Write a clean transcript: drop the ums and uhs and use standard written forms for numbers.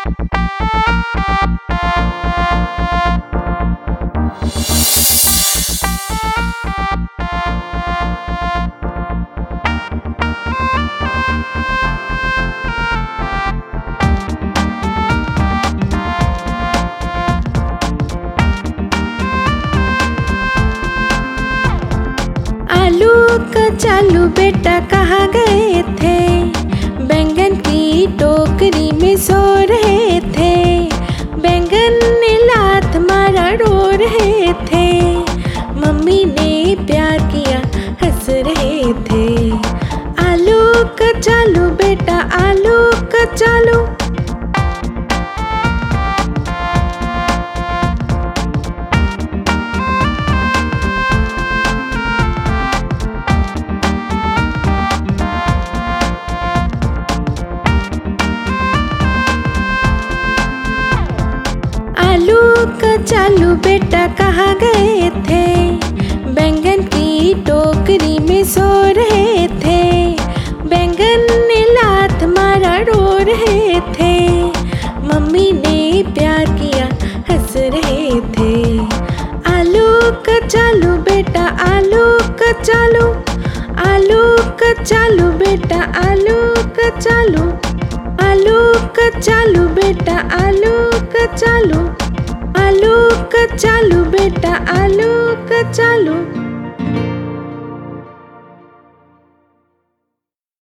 आलू कचालू बेटा कहाँ गए थे? बैंगन की टोकरी में सो रहे थे। बैंगन ने लात मारा रो रहे थे। मम्मी ने प्यार किया हंस रहे थे। आलू कचालू बेटा आलू कचालू। आलू कचालू बेटा कहाँ गए थे? बैंगन की टोकरी में सो रहे थे। बैंगन ने लात मारा रो रहे थे। मम्मी ने प्यार किया हंस रहे थे। आलू कचालू बेटा आलू कचालू। आलू कचालू बेटा आलू कचालू। आलू कचालू बेटा आलू कचालू। आलू कचालू बेटा आलू कचालू।